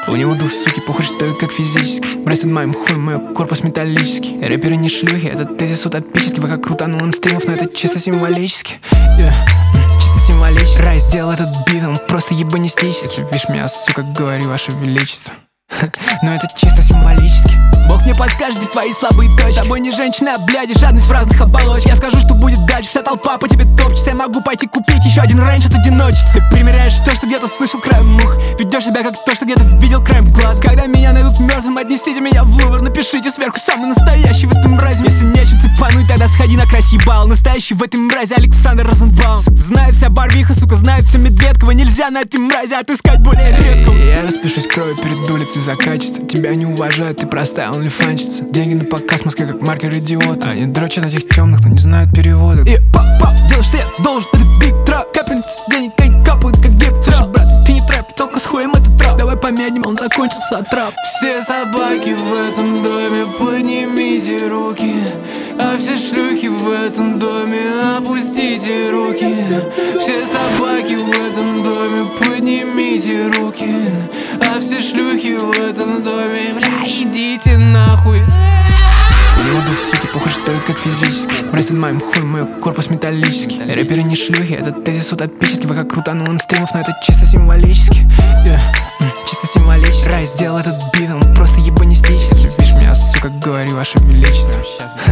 У него дух суки, похож, что и как физически. Бросит моим хуем, мой корпус металлический. Рэперы не шлюхи, этот тезис утопический. ВК крутанул им стримов, но это чисто символически. Чисто символически. Рай сделал этот бит, он просто ебанистический. Видишь меня, сука, говори, ваше величество. Но это чисто символически. Бог мне подскажет, где твои слабые точки. С тобой не женщина, а бляди, жадность в разных оболочках. Я скажу, что будет дальше, вся толпа по тебе топчется. Я могу пойти купить еще один рейндж от одиночества. Ты примеряешь то, что где-то слышал краем уха. Ведешь себя как то, что где-то видел краем глаз. Когда меня найдут мертвым, отнесите меня в Лувр. Напишите сверху, самый настоящий в этом мразе. Если нечем цепануть, тогда сходи на крась ебал. Настоящий в этой мразе Александр Розенбаум. Знает вся Барвиха, сука, знает все Медведкова. Нельзя на этой мразе отыскать более редкого. Я распишусь кровью перед улицей за качество. Тебя не уважают, ты простая онлифанщица. Деньги на показ в Москве как маркер идиота. Они дрочат на тех темных, но не знают перевода. И пап, делай, что я должен, это биг трап. Капельницы денег, они капают, как гипс. Слушай, брат, ты не трэп, только с хуем это трап. Давай помянем, он закончился трап. Все собаки в этом доме, поднимите руки. А все шлюхи в этом доме, опустите руки. Все собаки в этом доме, поднимите руки. А все шлюхи в этом доме, бля, идите нахуй. У него дух суки, похож, что и как физически. Бросит моим хуем, мой корпус металлический. Рэперы не шлюхи, этот тезис утопический. ВК крутанул им стримов, но это чисто символически. Чисто символически. Рай сделал этот бит, он просто ебанистический. Видишь меня, сука, говори, ваше величество.